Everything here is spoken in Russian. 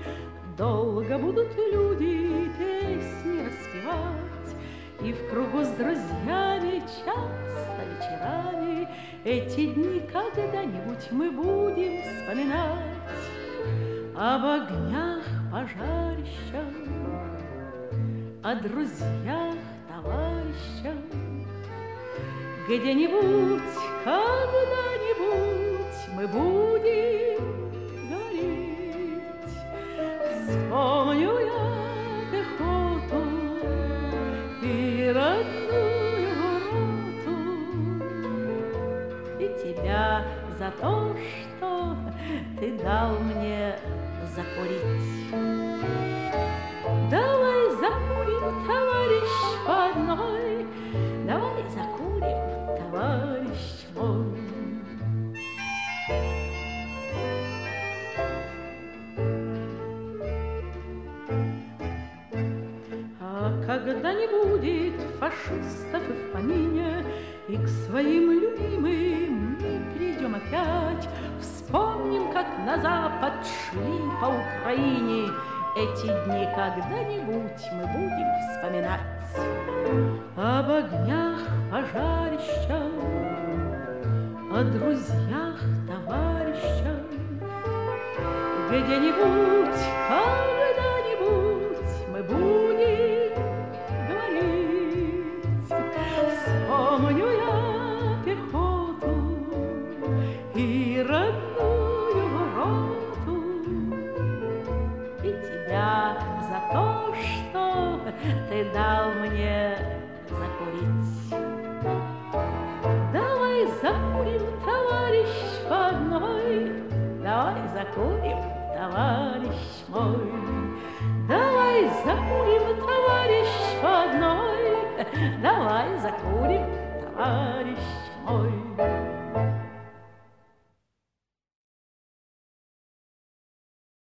Долго будут люди песни распевать, и в кругу с друзьями часто вечерами эти дни когда-нибудь мы будем вспоминать. Об огнях пожарищах, о друзьях, товарищах. Где-нибудь, когда-нибудь мы будем говорить. Вспомню я пехоту и родную роту, и тебя за то, что ты дал мне закурить. Давай закурим, товарищ, по одной, давай закурим, товарищ мой. А когда не будет фашистов и в помине, и к своим любимым мы придем опять, вспомним, как на запад шли по Украине. Эти дни когда-нибудь мы будем вспоминать. Об огнях пожарищах, о друзьях, товарищах. Где-нибудь, когда-нибудь мы будем говорить. Вспомню я пехоту и родную роту, и тебя за то, что ты дал мне закурить. Давай закурим, товарищ, по одной, давай закурим, товарищ мой. Давай закурим, товарищ, по одной, давай закурим, товарищ мой.